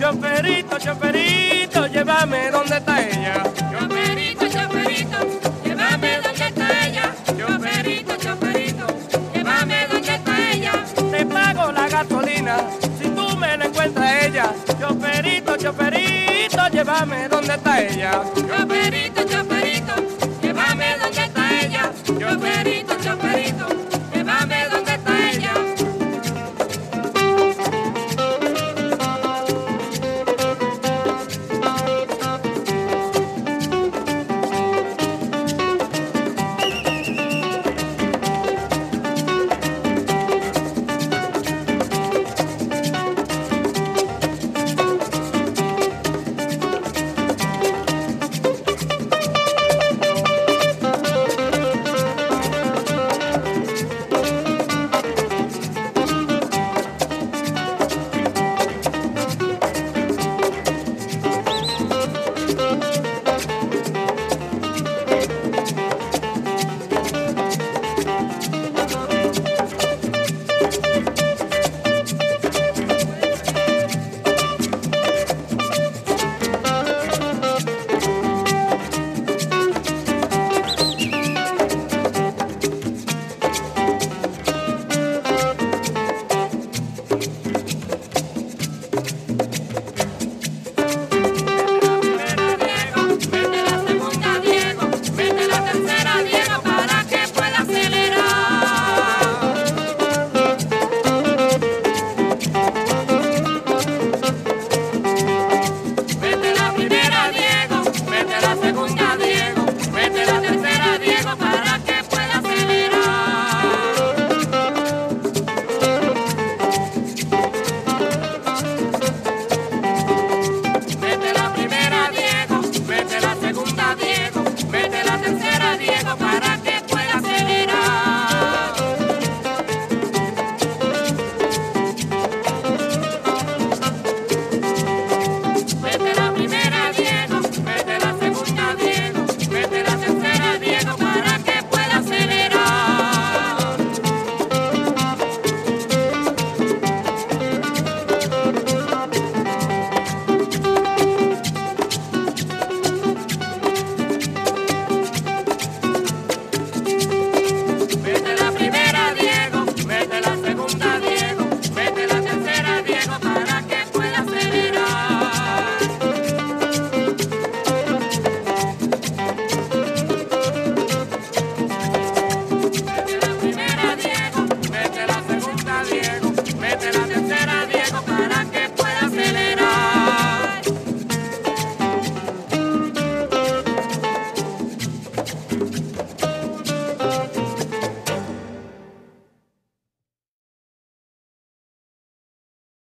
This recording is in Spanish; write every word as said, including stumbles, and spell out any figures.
Choferito, choferito, llévame donde está ella. Choferito, choferito, llévame donde está ella. Choferito, choferito, llévame donde está ella. Te pago la gasolina si tú me la encuentras a ella. Choferito, choferito, llévame donde está ella. Choferito, choferito, llévame donde está ella. Choferito.